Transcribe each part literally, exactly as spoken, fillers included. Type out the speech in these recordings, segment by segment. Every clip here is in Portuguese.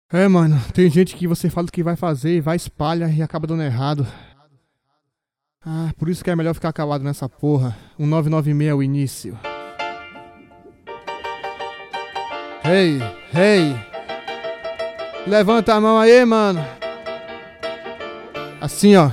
É, mano, tem gente que você fala o que vai fazer e vai, espalha e acaba dando errado. Ah, por isso que é melhor ficar calado nessa porra. Um nove nove seis é o início. Hey, hey. Levanta a mão aí, mano. Assim, ó.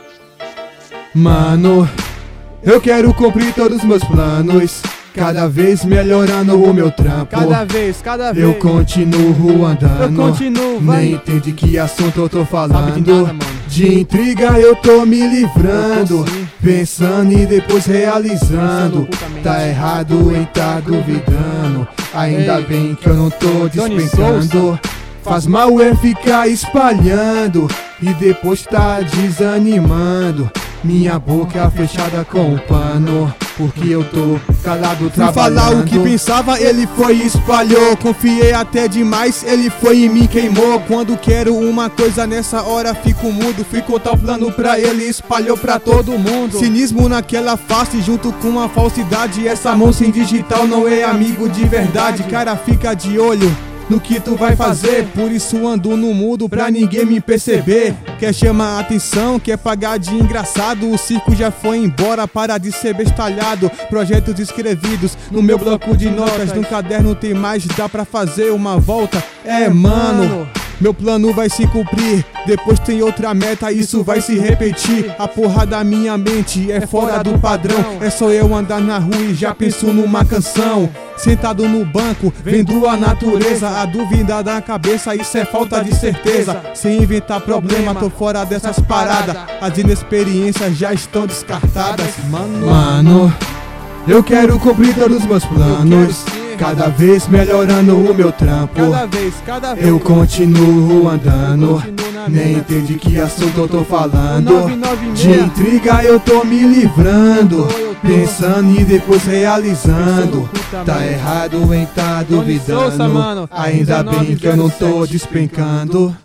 Mano, eu quero cumprir todos os meus planos, cada vez melhorando o meu trampo. Cada vez, cada vez eu continuo andando. Eu continuo, vai. Nem entende que assunto eu tô falando. Sabe de nada, mano. De intriga eu tô me livrando, Eu tô sim. pensando e depois realizando. Pensando Tá errado em tá duvidando. Ainda Ei. bem que eu não tô Johnny despencando. Faz mal é ficar espalhando e depois tá desanimando. Minha boca fechada com um pano, porque eu tô calado trabalhando. Fui falar o que pensava, ele foi e espalhou. Confiei até demais, ele foi e me queimou. Quando quero uma coisa nessa hora fico mudo. Fui contar o plano pra ele, espalhou pra todo mundo. Cinismo naquela face junto com a falsidade. Essa mão sem digital não é amigo de verdade. Cara, fica de olho no que tu vai fazer, por isso ando no mudo pra ninguém me perceber. Quer chamar a atenção, quer pagar de engraçado. O circo já foi embora, para de ser bestalhado. Projetos escrevidos no meu bloco de notas, no caderno tem mais, dá pra fazer uma volta. É, mano, meu plano vai se cumprir, depois tem outra meta, isso vai se repetir. A porra da minha mente é fora do padrão, é só eu andar na rua e já penso numa canção. Sentado no banco, vendo a natureza, a dúvida da cabeça, isso é falta de certeza. Sem inventar problema, tô fora dessas paradas, as inexperiências já estão descartadas. Mano, Mano eu quero cumprir todos os meus planos, cada vez melhorando o meu trampo. Cada vez, cada vez eu continuo andando, nem entende que assunto eu tô falando. De intriga eu tô me livrando, pensando e depois realizando. Tá errado em tá duvidando, ainda bem que eu não tô despencando.